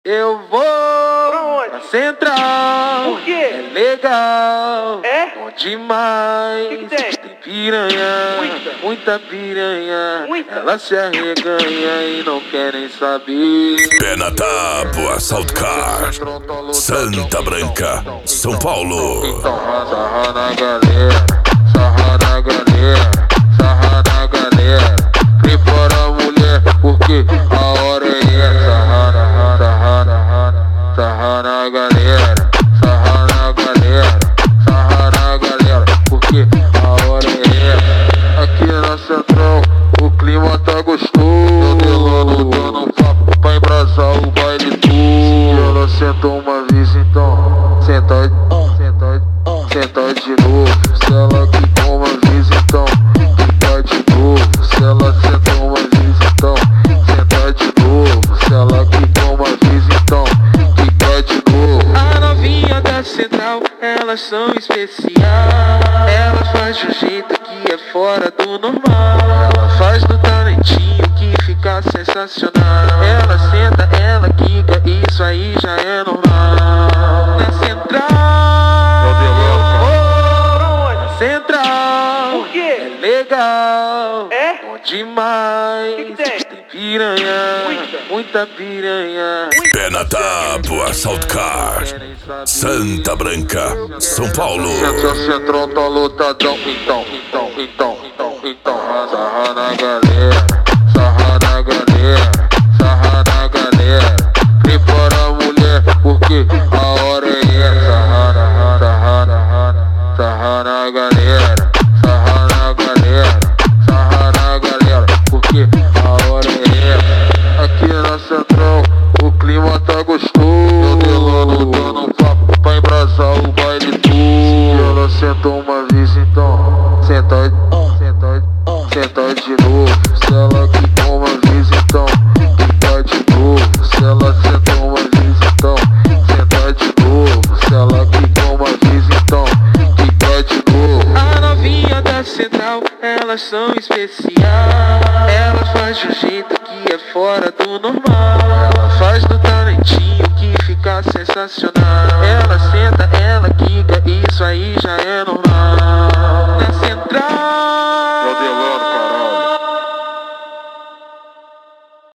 Eu vou pra Central. Por quê? É legal. É? Bom demais. Que tem? Tem piranha. Muita piranha. Muita? Ela se arreganha e não quer nem saber. Pé na tábua, Assault Car, Santa Branca, São Paulo. Então, sarra na galera. Sarra na galera. Sarra na galera. Prepara a mulher, porque a hora é essa. Sarra na galera, sarra na galera, sarra na galera, porque a hora é essa. Aqui na Central, o clima tá gostoso. Modelando, dando papo pra embrasar o baile todo. Se ela sentou uma vez, então senta de novo. Se ela quicou uma vez, então quica de novo. Se ela sentou uma vez, então senta de novo. Se ela quicou uma vez, então quica de novo. A novinha da Central, elas são especiais. Ela faz de um jeito que é fora do normal. Ela faz do talentinho que fica sensacional. Ela senta, ela quica, isso aí já é normal. Na Central, Por quê? é legal, É? bom demais. Que tem? Tem piranha, muita piranha. Pé na tábua, Assault Car, Santa Branca, São Paulo. Central tá lotadão, então. Sarra na galera, sarra na galera, sarra na galera. Prepara a mulher, porque a hora é essa. Sarra na galera, sarra na galera, sarra na galera, porque a hora é essa. Aqui na Central, o clima tá gostoso. Modelando, dando papo pra embrasar o baile todo. Se ela sentou uma vez, então senta de novo. Se ela quicou uma vez, então quica de novo. Se ela sentou uma vez, então senta de novo. Se ela quicou uma vez, então quica de novo. A novinha da Central, elas são especiais. Ela faz de um jeito que é fora do normal. Ela faz do talentinho que fica sensacional. Ela senta, ela quica, isso aí já é normal.